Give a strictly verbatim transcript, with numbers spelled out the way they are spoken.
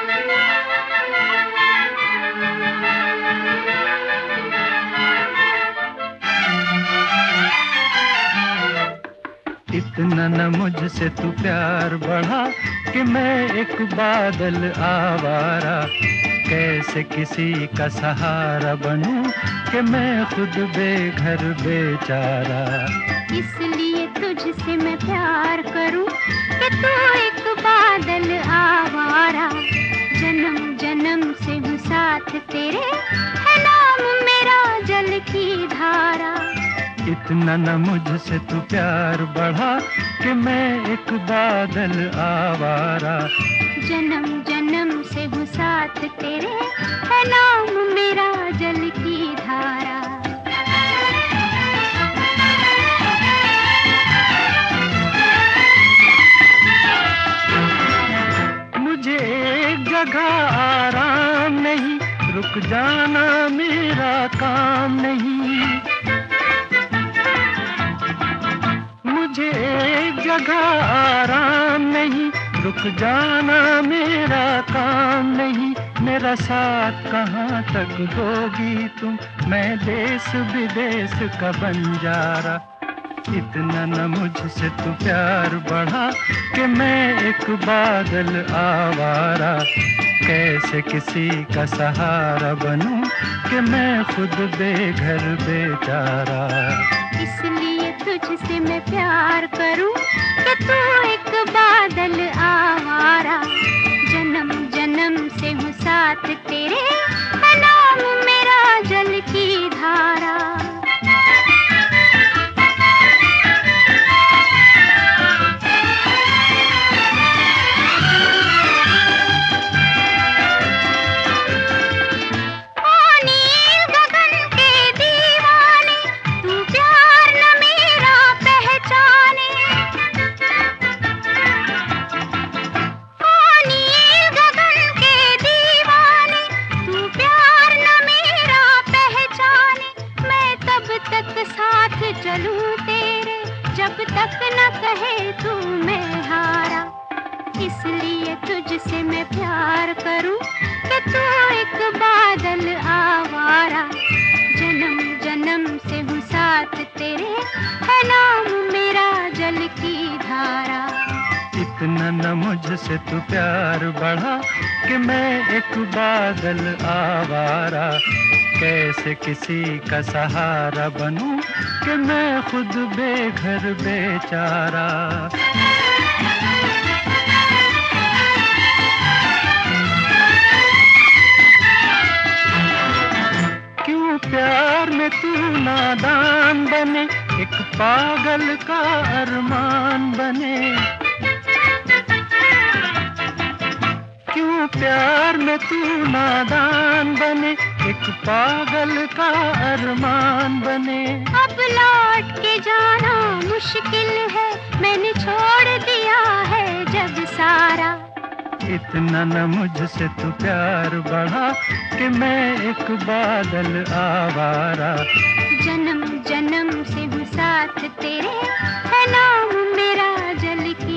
इतना न मुझसे तू प्यार बढ़ा कि मैं एक बादल आवारा, कैसे किसी का सहारा बनूं कि मैं खुद बेघर बेचारा। इसलिए तुझसे मैं प्यार करूं कि तू एक बादल आवारा, जन्म जन्म से हूँ साथ तेरे, है नाम मेरा जल की धारा। इतना न मुझसे तू प्यार बढ़ा कि मैं एक बादल आवारा, जन्म जन्म से हूँ साथ तेरे, है नाम मेरा जल की धारा। मुझे एक जगह आराम नहीं, रुक जाना मेरा काम नहीं। मुझे एक जगह आराम नहीं, रुक जाना मेरा काम नहीं। मेरा साथ कहाँ तक दोगी तुम, मैं देश विदेश का बंजारा। इतना न मुझसे तू प्यार बढ़ा कि मैं एक बादल आवारा, कैसे किसी का सहारा बनूं कि मैं खुद बेघर बेचारा। इसलिए तुझसे मैं प्यार करूं कि तू एक बादल आवारा, जन्म जन्म से हूँ साथ तेरे, है नाम मेरा जल की धारा। चलूं तेरे जब तक न कहे तू मैं हारा। इसलिए तुझसे मैं प्यार करूं कि तू एक बादल आवारा, जन्म जन्म से हूँ साथ तेरे, है नाम मेरा जल की धारा। इतना न मुझसे तू प्यार बढ़ा कि मैं एक बादल आवारा, कैसे किसी का सहारा बनूं कि मैं खुद बेघर बेचारा। क्यों प्यार में तू नादान बने, एक पागल का अरमान बने। क्यों प्यार में तू नादान बने, एक पागल का अरमान बने। अब लौट के जाना मुश्किल है, मैंने छोड़ दिया है जग सारा। इतना न मुझसे तू प्यार बढ़ा कि मैं एक बादल आवारा, जन्म जन्म से हूँ साथ तेरे, है नाम मेरा जल की